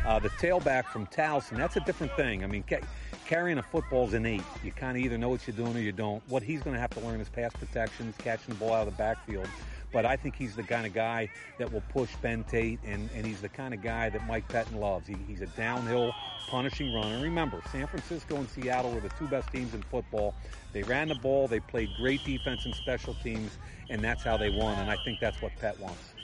The tailback from Towson, that's a different thing. I mean, carrying a football is innate. You kind of either know what you're doing or you don't. What he's going to have to learn is pass protections, catching the ball out of the backfield. But I think he's the kind of guy that will push Ben Tate, and he's the kind of guy that Mike Pettin loves. He's a downhill, punishing runner. Remember, San Francisco and Seattle were the two best teams in football. They ran the ball, they played great defense and special teams, and that's how they won, and I think that's what Pet wants.